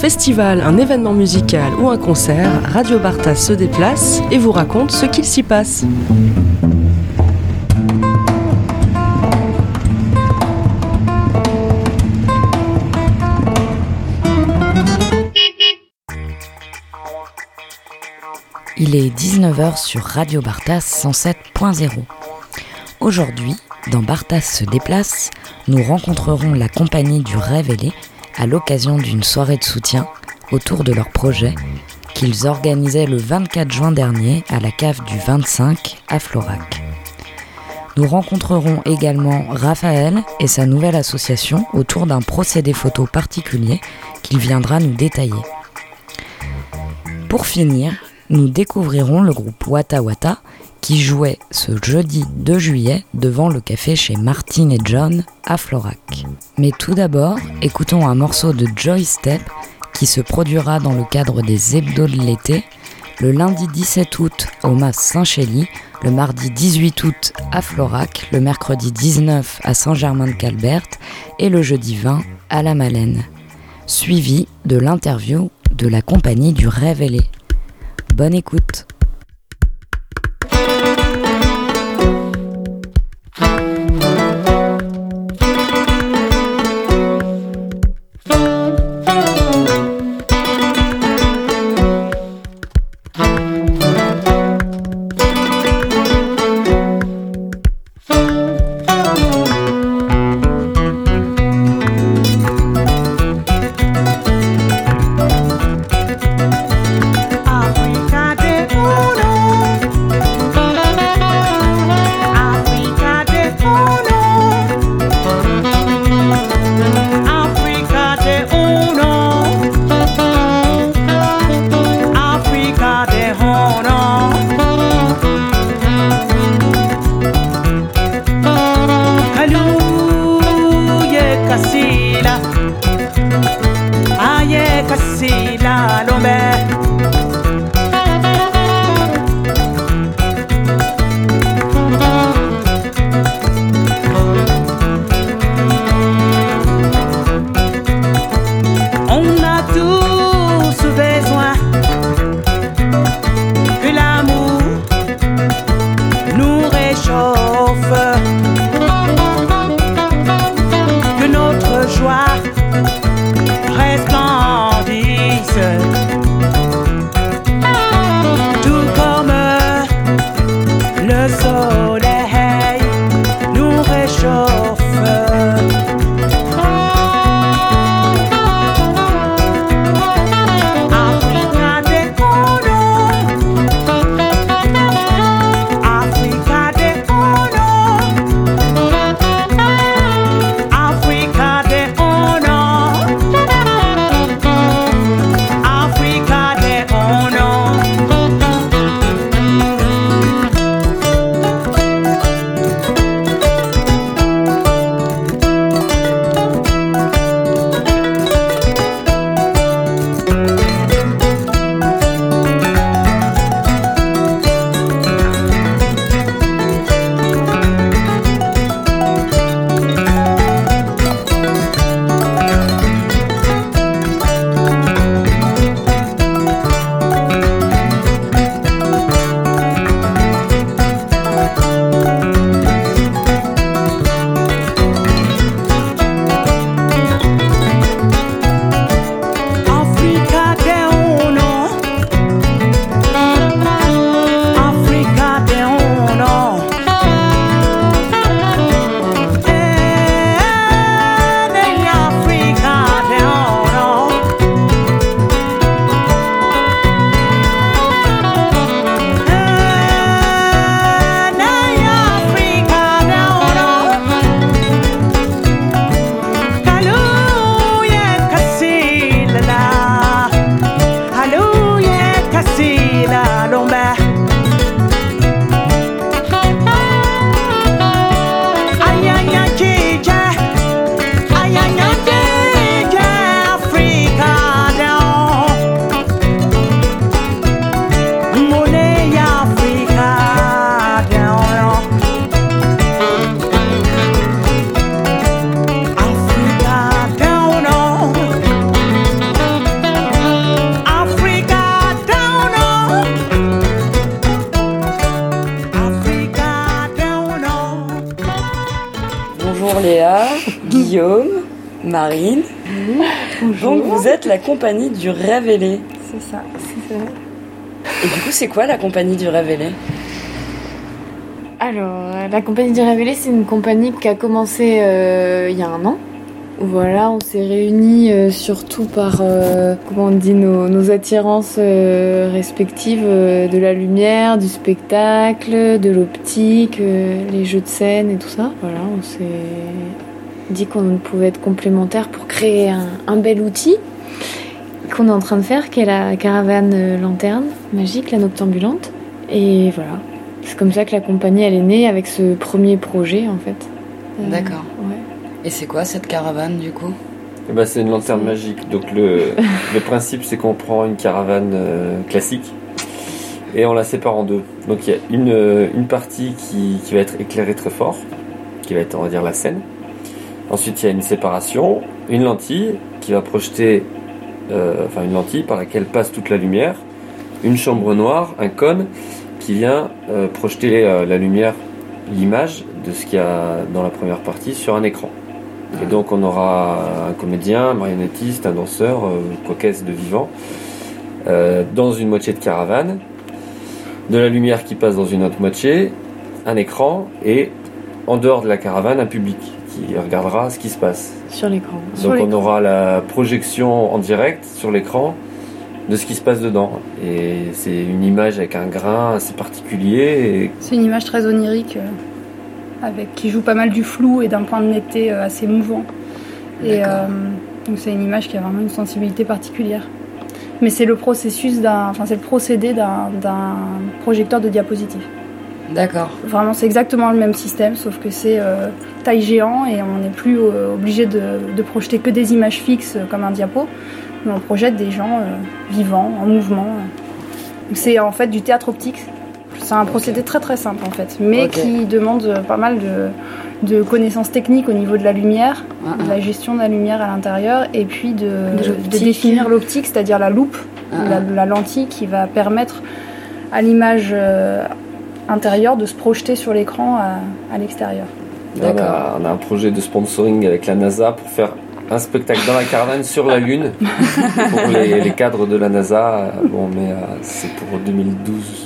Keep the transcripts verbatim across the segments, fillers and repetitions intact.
festival, un événement musical ou un concert, Radio Bartas se déplace et vous raconte ce qu'il s'y passe. Il est dix-neuf heures sur Radio Bartas cent sept point zéro. Aujourd'hui, dans Bartas se déplace, nous rencontrerons la compagnie du Révélé à l'occasion d'une soirée de soutien autour de leur projet qu'ils organisaient le vingt-quatre juin dernier à la cave du vingt-cinq à Florac. Nous rencontrerons également Raphaël et sa nouvelle association autour d'un procédé photo particulier qu'il viendra nous détailler. Pour finir, nous découvrirons le groupe Wata Wata qui jouait ce jeudi deux juillet devant le café chez Martine et John à Florac. Mais tout d'abord, écoutons un morceau de Joy Step qui se produira dans le cadre des hebdos de l'été, le lundi dix-sept août au Mas Saint-Chély, le mardi dix-huit août à Florac, le mercredi dix-neuf à Saint-Germain-de-Calbert et le jeudi vingt à La Malène. Suivi de l'interview de la compagnie du Révélé. Bonne écoute. Africa de Guillaume, Marine. Mmh. Donc vous êtes la compagnie du Révélé. C'est ça, c'est ça. Et du coup, c'est quoi la compagnie du Révélé ? Alors, la compagnie du Révélé, c'est une compagnie qui a commencé euh, il y a un an. Voilà, on s'est réunis euh, surtout par, euh, comment on dit, nos, nos attirances euh, respectives euh, de la lumière, du spectacle, de l'optique, euh, les jeux de scène et tout ça. Voilà, on s'est dit qu'on pouvait être complémentaires pour créer un, un bel outil qu'on est en train de faire, qui est la caravane euh, lanterne magique, la noctambulante. Et voilà, c'est comme ça que la compagnie elle est née, avec ce premier projet en fait. Euh, D'accord. Ouais. Et c'est quoi cette caravane du coup ? Eh ben, c'est une lanterne magique. Donc le, le principe c'est qu'on prend une caravane euh, classique et on la sépare en deux. Donc il y a une, une partie qui, qui va être éclairée très fort, qui va être on va dire la scène. Ensuite il y a une séparation, une lentille qui va projeter, euh, enfin une lentille par laquelle passe toute la lumière, une chambre noire, un cône qui vient euh, projeter euh, la lumière, l'image de ce qu'il y a dans la première partie sur un écran. Et donc on aura un comédien, un marionnettiste, un danseur, euh, quoi qu'est-ce de vivant, euh, dans une moitié de caravane, de la lumière qui passe dans une autre moitié, un écran, et en dehors de la caravane, un public qui regardera ce qui se passe. Sur l'écran. Donc sur l'écran. On aura la projection en direct sur l'écran de ce qui se passe dedans. Et c'est une image avec un grain assez particulier. Et... C'est une image très onirique. Euh... Avec, qui joue pas mal du flou et d'un point de netteté euh, assez mouvant. Et euh, donc c'est une image qui a vraiment une sensibilité particulière. Mais c'est le processus d'un, enfin c'est le procédé d'un, d'un projecteur de diapositive. D'accord. Vraiment, c'est exactement le même système, sauf que c'est euh, taille géant et on n'est plus euh, obligé de, de projeter que des images fixes euh, comme un diapo, mais on projette des gens euh, vivants, en mouvement. Donc c'est en fait du théâtre optique. C'est un procédé très très simple en fait, mais okay. qui demande pas mal de, de connaissances techniques au niveau de la lumière, uh-huh. de la gestion de la lumière à l'intérieur, et puis de, de, de définir l'optique, c'est-à-dire la loupe, uh-huh. la, la lentille qui va permettre à l'image euh, intérieure de se projeter sur l'écran à, à l'extérieur. D'accord. On a un projet de sponsoring avec la NASA pour faire un spectacle dans la caravane sur la Lune pour les, les cadres de la NASA. Bon, mais euh, c'est pour deux mille douze.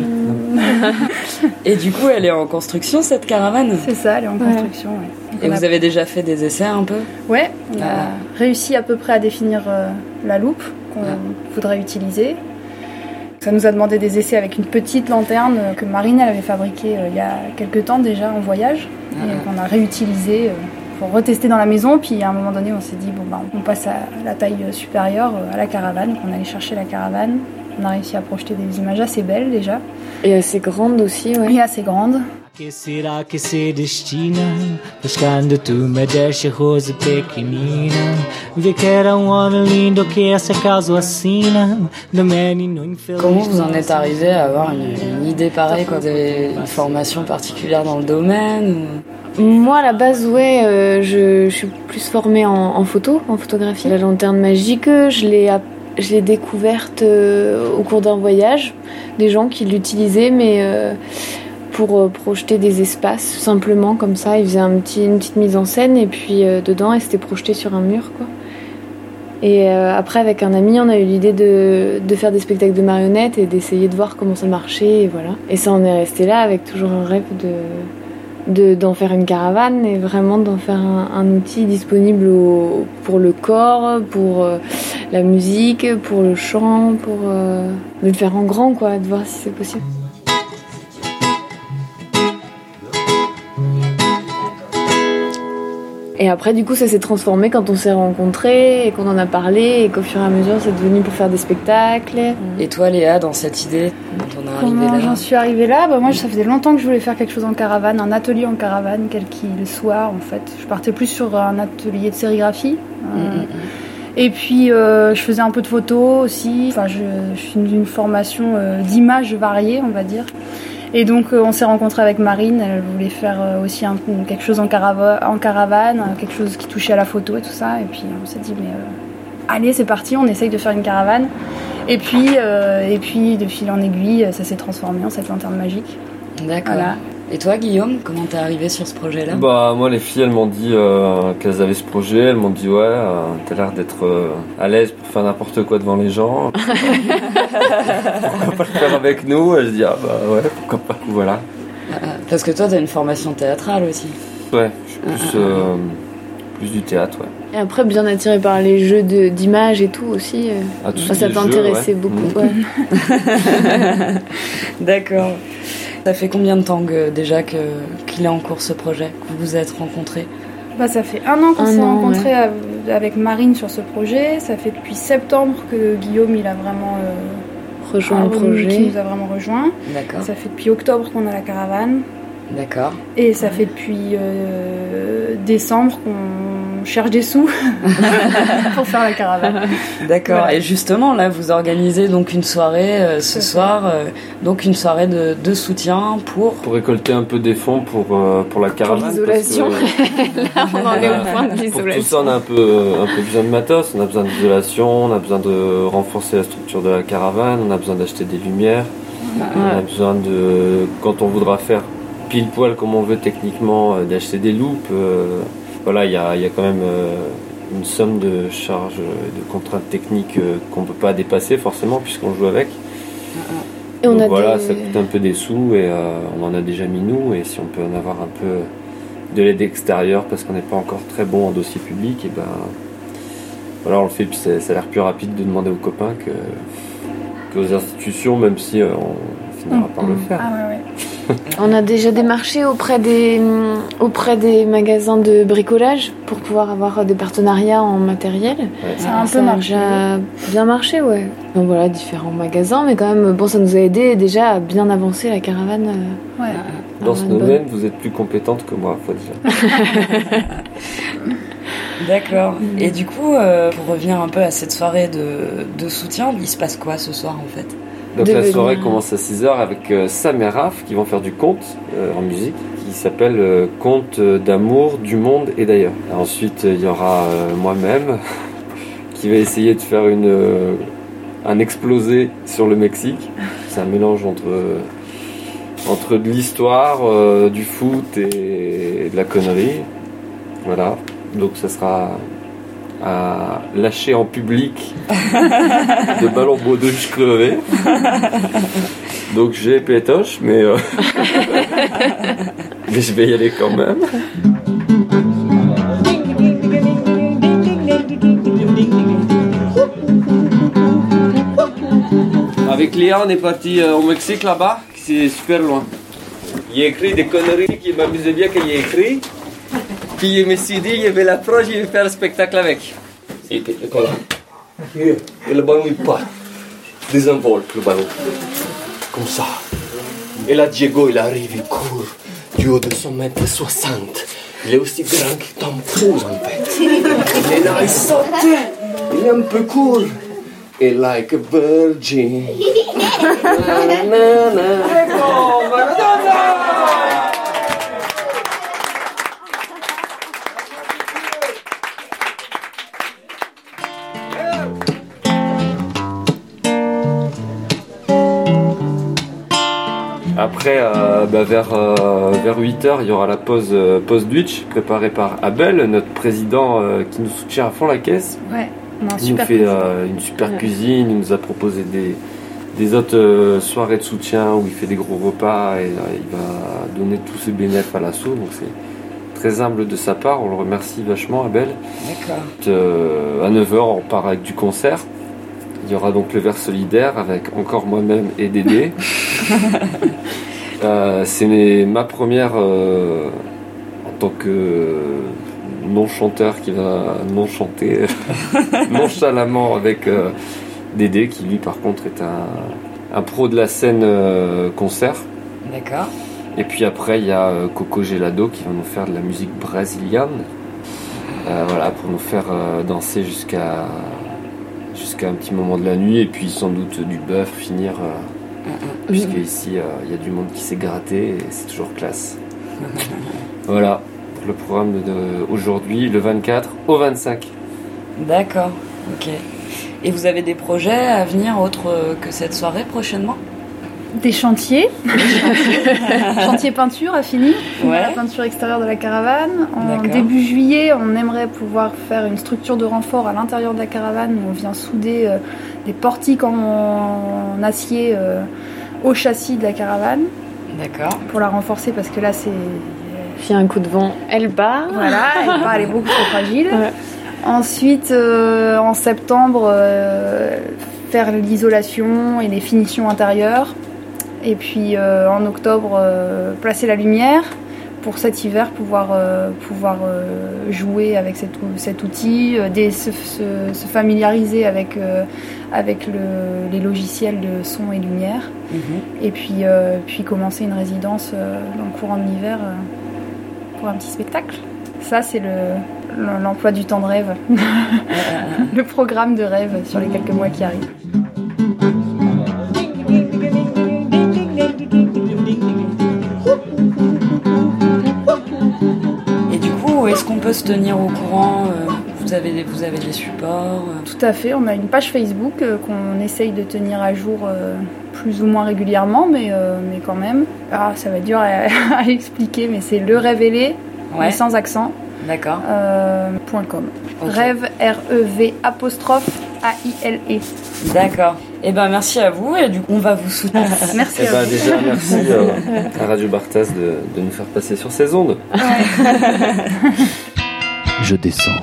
Et du coup, elle est en construction cette caravane ? C'est ça, elle est en construction. Ouais. Ouais. Et vous a... avez déjà fait des essais un peu ? Ouais, on ah. a réussi à peu près à définir euh, la loupe qu'on ah. voudrait utiliser. Ça nous a demandé des essais avec une petite lanterne que Marine elle avait fabriquée euh, il y a quelques temps déjà en voyage ah. et qu'on a réutilisée euh, pour retester dans la maison. Puis à un moment donné, on s'est dit bon bah on passe à la taille supérieure, euh, à la caravane. On allait chercher la caravane. On a réussi à projeter des images assez belles déjà. Et assez grandes aussi, ouais. Et assez grandes. Que será que se destina? Buscando tu me deixa rosa pequenina. Vi que era um homem lindo que essa caso assina. Do menino infeliz. Comment vous en êtes arrivé à avoir une, une idée pareille, quoi? Vous avez une formation particulière dans le domaine ou... Moi, à la base, ouais, euh, je, je suis plus formée en, en photo, en photographie. La lanterne magique, je l'ai appris. Je l'ai découverte euh, au cours d'un voyage, des gens qui l'utilisaient, mais euh, pour euh, projeter des espaces, simplement comme ça. Ils faisaient un petit, une petite mise en scène et puis euh, dedans, elle s'était projetée sur un mur, quoi. Et euh, après, avec un ami, on a eu l'idée de, de faire des spectacles de marionnettes et d'essayer de voir comment ça marchait, et voilà. Et ça en est resté là, avec toujours un rêve de... De, d'en faire une caravane et vraiment d'en faire un, un outil disponible au, pour le corps, pour euh, la musique, pour le chant, pour euh, de le faire en grand, quoi, de voir si c'est possible. Et après, du coup, ça s'est transformé quand on s'est rencontrés et qu'on en a parlé et qu'au fur et à mesure, c'est devenu pour faire des spectacles. Et toi, Léa, dans cette idée, quand on est Comment arrivé là j'en suis arrivée là bah, moi, ça faisait longtemps que je voulais faire quelque chose en caravane, un atelier en caravane, quel qu'il soit, en fait. Je partais plus sur un atelier de sérigraphie. Euh, mm-hmm. Et puis, euh, je faisais un peu de photos aussi. Enfin, je, je suis d'une formation euh, d'images variées, on va dire. Et donc euh, on s'est rencontrés avec Marine, elle voulait faire euh, aussi un, quelque chose en, carava- en caravane, euh, quelque chose qui touchait à la photo et tout ça. Et puis on s'est dit mais euh, allez c'est parti, on essaye de faire une caravane. Et puis, euh, et puis de fil en aiguille, ça s'est transformé en cette lanterne magique. D'accord. Voilà. Et toi, Guillaume, comment t'es arrivé sur ce projet-là ? Bah moi les filles elles m'ont dit euh, qu'elles avaient ce projet, elles m'ont dit ouais euh, t'as l'air d'être euh, à l'aise pour faire n'importe quoi devant les gens. Pourquoi pas le faire avec nous ? Et je dis ah bah ouais pourquoi pas. Voilà. Parce que toi t'as une formation théâtrale aussi. Ouais, je suis plus, euh, plus du théâtre, ouais. Et après, bien attiré par les jeux de, d'images et tout aussi. Euh, Ah, tout enfin, ça les t'intéressait jeux, ouais. beaucoup. Mmh. Ouais. D'accord. Ça fait combien de temps que, déjà que, qu'il est en cours ce projet, que vous vous êtes rencontrés ? Bah, ça fait un an qu'on Un s'est an, rencontrés ouais. avec Marine sur ce projet. Ça fait depuis septembre que Guillaume il a vraiment euh, rejoint le projet. Qui nous a vraiment rejoint. D'accord. Ça fait depuis octobre qu'on a la caravane. D'accord. Et ça fait depuis euh, décembre qu'on cherche des sous pour faire la caravane. D'accord. Voilà. Et justement, là, vous organisez donc une soirée euh, ce soir, euh, donc une soirée de, de soutien pour... Pour récolter un peu des fonds pour, euh, pour la caravane. Pour l'isolation. Que, là, on en est au point de l'isolation. Pour tout ça, on a un peu, un peu besoin de matos. On a besoin d'isolation, on a besoin de renforcer la structure de la caravane, on a besoin d'acheter des lumières, ouais. On a besoin de... Quand on voudra faire pile poil comme on veut techniquement, euh, d'acheter des loupes. Euh, voilà, il y a, y a quand même euh, une somme de charges, euh, de contraintes techniques euh, qu'on ne peut pas dépasser forcément puisqu'on joue avec. Et on Donc a voilà, des... ça coûte un peu des sous et euh, on en a déjà mis nous. Et si on peut en avoir un peu de l'aide extérieure parce qu'on n'est pas encore très bon en dossier public, et ben voilà, on le fait. Puis ça, ça a l'air plus rapide de demander aux copains que, qu'aux institutions, même si euh, on finira par le faire. Ah ouais, ouais. On a déjà démarché auprès des, auprès des magasins de bricolage pour pouvoir avoir des partenariats en matériel. Ouais. Ça a un ça peu marché. Ça a bien marché, ouais. Donc voilà, différents magasins, mais quand même, bon, ça nous a aidé déjà à bien avancer la caravane. Ouais. Dans ce domaine, vous êtes plus compétente que moi, faut dire. D'accord. Et du coup, euh, pour revenir un peu à cette soirée de, de soutien, il se passe quoi ce soir en fait ? Donc de la venir. soirée commence à six heures avec euh, Sam et Raph qui vont faire du conte euh, en musique qui s'appelle euh, Conte d'amour, du monde et d'ailleurs. Et ensuite il y aura euh, moi-même qui va essayer de faire une, euh, un explosé sur le Mexique. C'est un mélange entre, euh, entre de l'histoire, euh, du foot et, et de la connerie. Voilà, donc ça sera à lâcher en public de ballons baudruche crevés. Donc j'ai pétoche, mais, euh... mais je vais y aller quand même. Avec Léa, on est parti euh, au Mexique là-bas, c'est super loin. Il a écrit des conneries qui m'amusaient bien qu'il ait écrit. Puis je me suis dit, je vais l'approcher, je vais faire un spectacle avec. Et puis, voilà. Et le ballon, il part. Désenvole le ballon. Comme ça. Et là, Diego, il arrive, il court. Du haut de son mètre soixante. Il est aussi grand que Tom Cruise, en fait. Il est là, il saute. Il est un peu court. Et like a virgin. Na, na, na. Ecco, Maradona! Après, euh, bah vers, euh, vers huit heures, il y aura la pause euh, post-Dutch préparée par Abel, notre président euh, qui nous soutient à fond la caisse. Ouais, on a un Il nous super fait euh, une super ouais. cuisine, il nous a proposé des, des autres euh, soirées de soutien où il fait des gros repas et euh, il va donner tous ses bénéfices à l'assaut. Donc c'est très humble de sa part, on le remercie vachement, Abel. D'accord. Euh, à neuf heures, on part avec du concert. Il y aura donc le verre solidaire avec encore moi-même et Dédé. euh, c'est mes, ma première euh, en tant que non-chanteur qui va non-chanter nonchalamment avec euh, Dédé qui lui par contre est un, un pro de la scène euh, concert. D'accord. Et puis après il y a euh, Coco Gelado qui va nous faire de la musique brésilienne. Euh, voilà, pour nous faire euh, danser jusqu'à jusqu'à un petit moment de la nuit et puis sans doute du bœuf finir euh, mm-hmm. puisque ici il euh, y a du monde qui s'est gratté et c'est toujours classe. Voilà pour le programme de, de aujourd'hui le vingt-quatre au vingt-cinq. D'accord, ok. Et vous avez des projets à venir autres que cette soirée prochainement ? Des chantiers. Chantier peinture à finir. Ouais. La peinture extérieure de la caravane. En D'accord. début juillet, on aimerait pouvoir faire une structure de renfort à l'intérieur de la caravane où on vient souder euh, des portiques en, en acier euh, au châssis de la caravane D'accord. pour la renforcer parce que là c'est... Puis un coup de vent, elle part. Voilà, elle, part, elle est beaucoup trop fragile. Ouais. Ensuite, euh, en septembre, euh, faire l'isolation et les finitions intérieures. Et puis euh, en octobre, euh, placer la lumière pour cet hiver pouvoir, euh, pouvoir euh, jouer avec cet, cet outil, euh, des, se, se, se familiariser avec, euh, avec le, les logiciels de son et lumière. Mm-hmm. Et puis, euh, puis commencer une résidence euh, dans le courant de l'hiver euh, pour un petit spectacle. Ça, c'est le, l'emploi du temps de rêve, le programme de rêve sur les quelques mois qui arrivent. Et du coup, est-ce qu'on peut se tenir au courant euh, vous, avez des, vous avez des supports euh... Tout à fait, on a une page Facebook euh, qu'on essaye de tenir à jour euh, plus ou moins régulièrement, mais, euh, mais quand même. Ah, ça va être dur à, à expliquer, mais c'est le révélé, Ouais. mais sans accent, D'accord. euh, .com. Okay. Rêve, R E V apostrophe A I L E. D'accord. Eh ben merci à vous et du coup on va vous soutenir. Merci Eh à ben, vous. déjà, merci euh, à Radio Bartas de, de nous faire passer sur ces ondes. Je descends.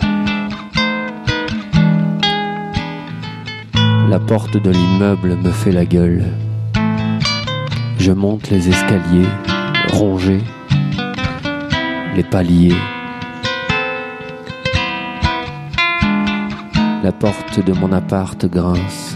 La porte de l'immeuble me fait la gueule. Je monte les escaliers, rongés, les paliers. La porte de mon appart grince.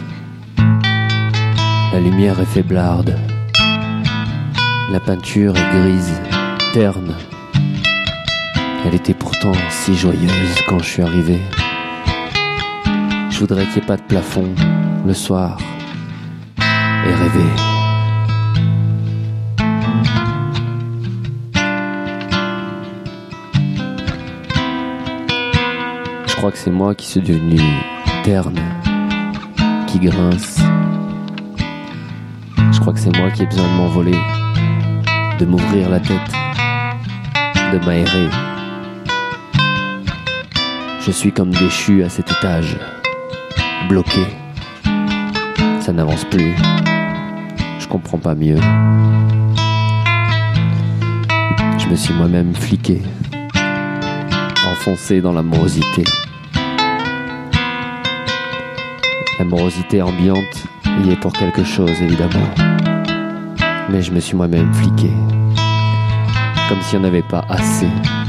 La lumière est faiblarde. La peinture est grise, terne. Elle était pourtant si joyeuse quand je suis arrivé. Je voudrais qu'il n'y ait pas de plafond le soir et rêver. Je crois que c'est moi qui suis devenu terne, qui grince. Je crois que c'est moi qui ai besoin de m'envoler, de m'ouvrir la tête, de m'aérer. Je suis comme déchu à cet étage, bloqué. Ça n'avance plus. Je comprends pas mieux. Je me suis moi-même fliqué, enfoncé dans l'amorosité. L'amorosité ambiante y est pour quelque chose, évidemment. Mais je me suis moi-même fliqué, comme s'il n'y en avait pas assez.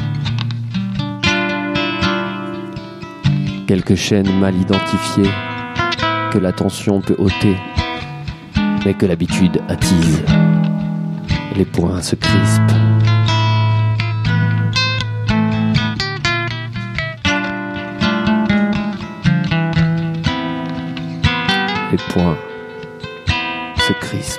Quelques chaînes mal identifiées que l'attention peut ôter, mais que l'habitude attise. Les poings se crispent. Les poings se crispent.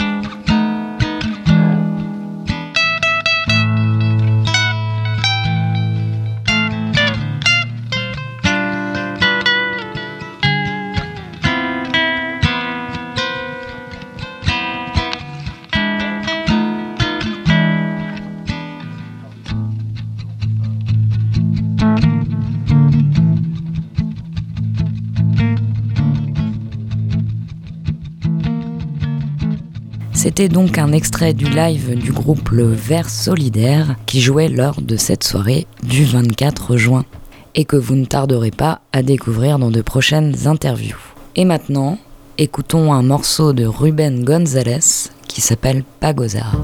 C'était donc un extrait du live du groupe Le Ver Solidaire qui jouait lors de cette soirée du vingt-quatre juin et que vous ne tarderez pas à découvrir dans de prochaines interviews. Et maintenant, écoutons un morceau de Ruben González qui s'appelle Pagozar.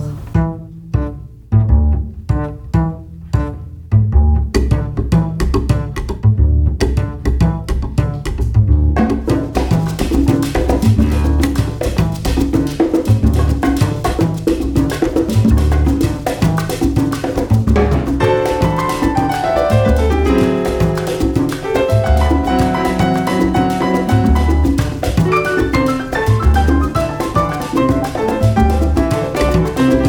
Thank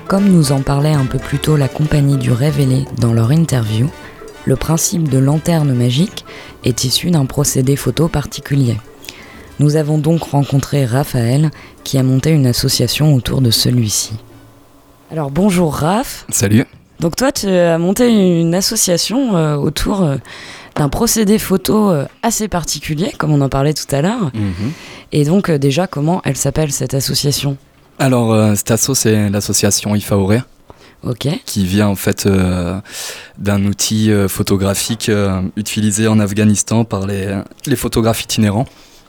Comme nous en parlait un peu plus tôt la compagnie du Révélé dans leur interview, le principe de lanterne magique est issu d'un procédé photo particulier. Nous avons donc rencontré Raphaël qui a monté une association autour de celui-ci. Alors bonjour Raph. Salut. Donc toi tu as monté une association euh, autour euh, d'un procédé photo euh, assez particulier, comme on en parlait tout à l'heure. Mmh. Et donc euh, déjà comment elle s'appelle cette association ? Alors, euh, cette asso, c'est l'association IFAORE, Ok. qui vient en fait euh, d'un outil euh, photographique euh, utilisé en Afghanistan par les, les photographes itinérants.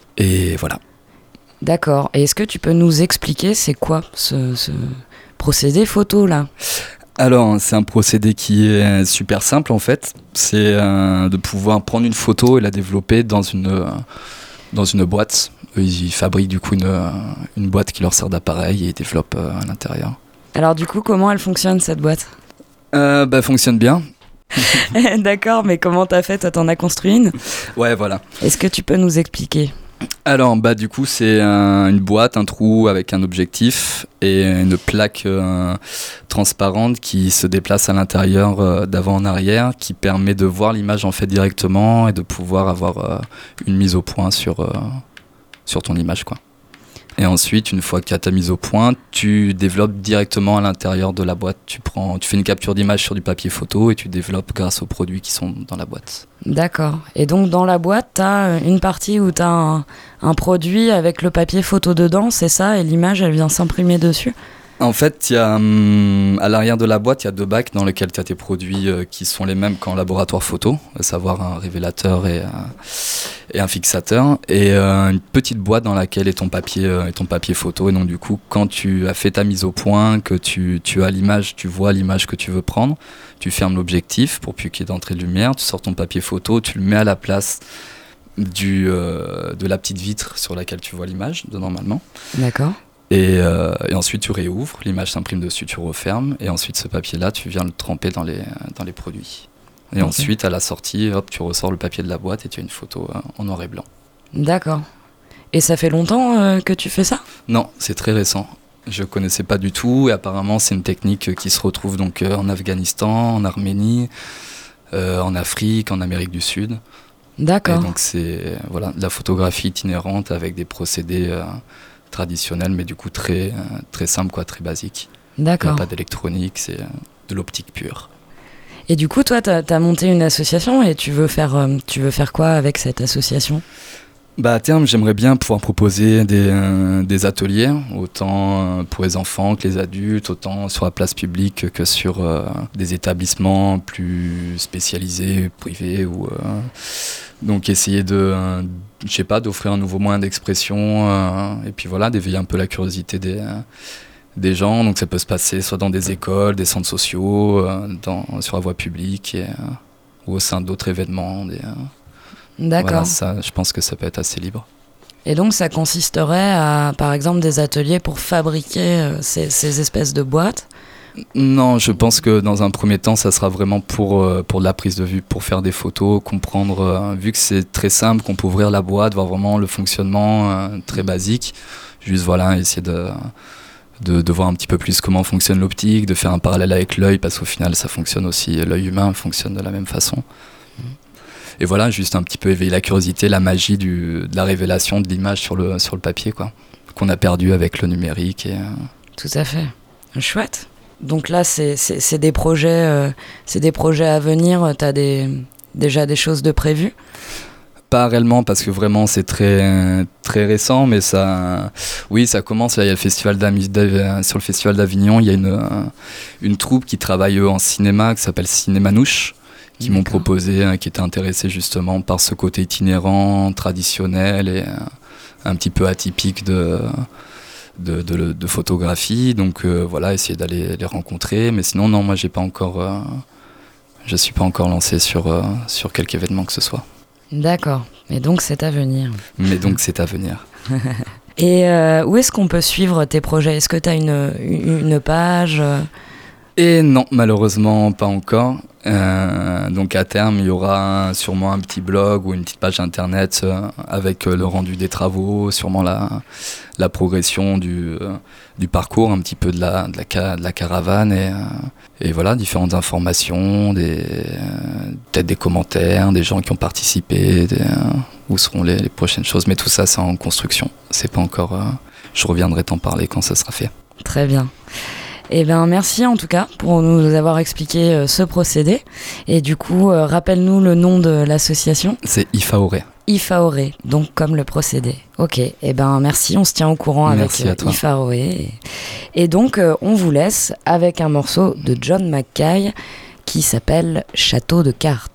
Et voilà. D'accord. Et est-ce que tu peux nous expliquer c'est quoi ce, ce procédé photo là ? Alors, c'est un procédé qui est super simple en fait. C'est euh, de pouvoir prendre une photo et la développer dans une, euh, dans une boîte. Eux, ils fabriquent du coup une, euh, une boîte qui leur sert d'appareil et ils développent euh, à l'intérieur. Alors du coup, comment elle fonctionne cette boîte ? Euh, bah, fonctionne bien. D'accord, mais comment t'as fait ? Toi, t'en as construit une ? Ouais, voilà. Est-ce que tu peux nous expliquer ? Alors, bah, du coup, c'est un, une boîte, un trou avec un objectif et une plaque euh, transparente qui se déplace à l'intérieur euh, d'avant en arrière, qui permet de voir l'image en fait directement et de pouvoir avoir euh, une mise au point sur, euh, sur ton image, quoi. Et ensuite, une fois que tu as ta mise au point, tu développes directement à l'intérieur de la boîte. Tu, prends, tu fais une capture d'image sur du papier photo et tu développes grâce aux produits qui sont dans la boîte. D'accord. Et donc dans la boîte, tu as une partie où tu as un, un produit avec le papier photo dedans, c'est ça ? Et l'image, elle vient s'imprimer dessus ? En fait, y a, hum, à l'arrière de la boîte, il y a deux bacs dans lesquels tu as tes produits euh, qui sont les mêmes qu'en laboratoire photo, à savoir un révélateur et, euh, et un fixateur, et euh, une petite boîte dans laquelle est ton papier, euh, est ton papier photo. Et donc du coup, quand tu as fait ta mise au point, que tu, tu as l'image, tu vois l'image que tu veux prendre, tu fermes l'objectif pour plus qu'il y ait d'entrée de lumière, tu sors ton papier photo, tu le mets à la place du, euh, de la petite vitre sur laquelle tu vois l'image, de normalement. D'accord. Et, euh, et ensuite tu réouvres, l'image s'imprime dessus, tu refermes, et ensuite ce papier-là, tu viens le tremper dans les, dans les produits. Et okay. Ensuite, à la sortie, hop, tu ressors le papier de la boîte et tu as une photo euh, en noir et blanc. D'accord. Et ça fait longtemps euh, que tu fais ça ? Non, c'est très récent. Je connaissais pas du tout, et apparemment c'est une technique qui se retrouve donc euh, en Afghanistan, en Arménie, euh, en Afrique, en Amérique du Sud. D'accord. Et donc c'est voilà, de la photographie itinérante avec des procédés... Euh, traditionnel, mais du coup très, euh, très simple, quoi, très basique. D'accord. Il n'y a pas d'électronique, c'est euh, de l'optique pure. Et du coup, toi, tu as monté une association et tu veux faire, euh, tu veux faire quoi avec cette association ? Bah, à terme, j'aimerais bien pouvoir proposer des, euh, des ateliers, autant euh, pour les enfants que les adultes, autant sur la place publique que sur euh, des établissements plus spécialisés, privés. Ou, euh, donc essayer de, euh, je sais pas, d'offrir un nouveau moyen d'expression euh, et puis voilà, d'éveiller un peu la curiosité des, euh, des gens. Donc ça peut se passer soit dans des écoles, des centres sociaux, euh, dans, sur la voie publique et, euh, ou au sein d'autres événements. Des, euh, D'accord. Voilà, ça, je pense que ça peut être assez libre. Et donc ça consisterait à, par exemple, des ateliers pour fabriquer euh, ces, ces espèces de boîtes ? Non, je pense que dans un premier temps, ça sera vraiment pour, euh, pour de la prise de vue, pour faire des photos, comprendre, euh, vu que c'est très simple, qu'on peut ouvrir la boîte, voir vraiment le fonctionnement euh, très basique, juste voilà, essayer de, de, de voir un petit peu plus comment fonctionne l'optique, de faire un parallèle avec l'œil, parce qu'au final, ça fonctionne aussi, l'œil humain fonctionne de la même façon. Et voilà, juste un petit peu éveiller la curiosité, la magie du, de la révélation de l'image sur le, sur le papier, quoi, qu'on a perdu avec le numérique. Et, euh... Tout à fait. Chouette. Donc là, c'est, c'est, c'est, des, projets, euh, c'est des projets à venir. Tu as des, déjà des choses de prévues ? Pas réellement, parce que vraiment, c'est très, très récent, mais ça, oui, ça commence. Là, il y a le festival sur le festival d'Avignon, il y a une, une troupe qui travaille eux, en cinéma, qui s'appelle Cinémanouche, qui D'accord. m'ont proposé, hein, qui étaient intéressés justement par ce côté itinérant, traditionnel et euh, un petit peu atypique de, de, de, de photographie. Donc euh, voilà, essayer d'aller les rencontrer. Mais sinon, non, moi, j'ai pas encore, euh, je suis pas encore lancé sur, euh, sur quelque événement que ce soit. D'accord, et donc c'est à venir. Mais donc c'est à venir. Et euh, où est-ce qu'on peut suivre tes projets ? Est-ce que tu as une, une page ? Et non, malheureusement pas encore. Euh, donc à terme, il y aura sûrement un petit blog ou une petite page internet euh, avec euh, le rendu des travaux, sûrement la, la progression du, euh, du parcours, un petit peu de la, de la, ca- de la caravane et, euh, et voilà, différentes informations, des, euh, peut-être des commentaires, des gens qui ont participé, des, euh, où seront les, les prochaines choses. Mais tout ça, c'est en construction. C'est pas encore. Euh, je reviendrai t'en parler quand ça sera fait. Très bien. Eh bien, merci en tout cas pour nous avoir expliqué euh, ce procédé. Et du coup, euh, rappelle-nous le nom de l'association. C'est IFAORE. IFAORE, donc comme le procédé. Ok, eh ben merci, on se tient au courant merci avec euh, IFAORE. Et, et donc, euh, on vous laisse avec un morceau de John Mackay qui s'appelle Château de cartes.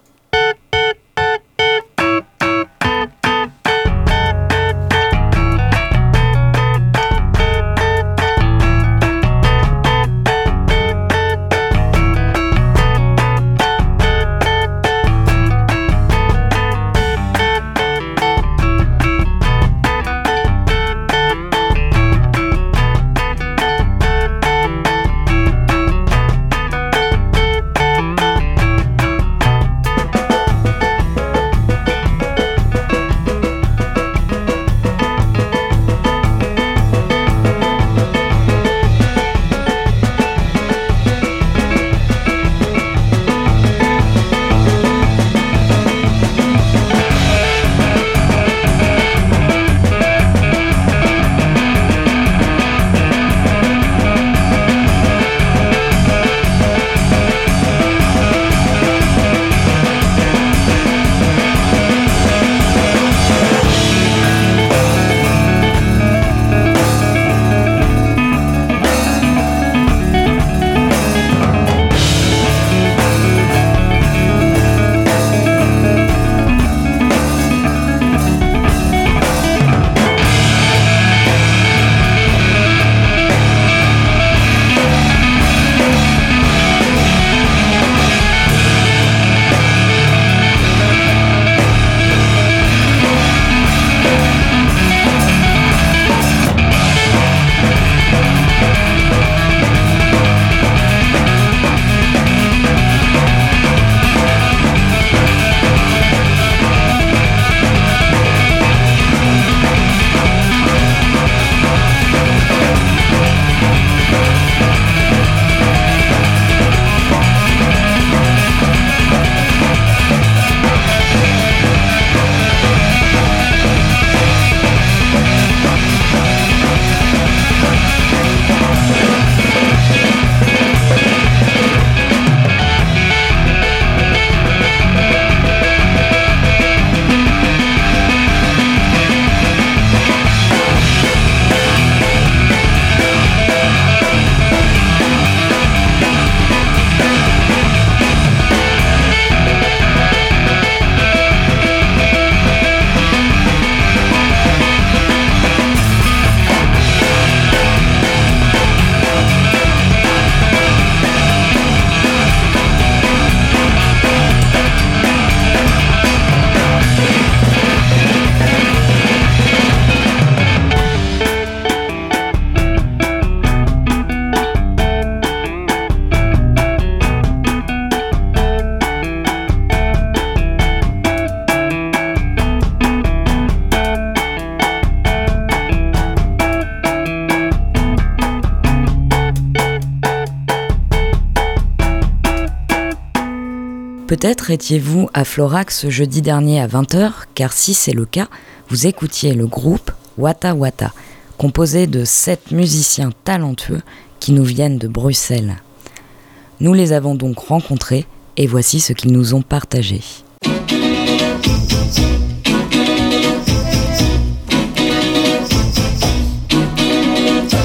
Peut-être étiez-vous à Florac ce jeudi dernier à vingt heures, car si c'est le cas, vous écoutiez le groupe Wata Wata, composé de sept musiciens talentueux qui nous viennent de Bruxelles. Nous les avons donc rencontrés et voici ce qu'ils nous ont partagé.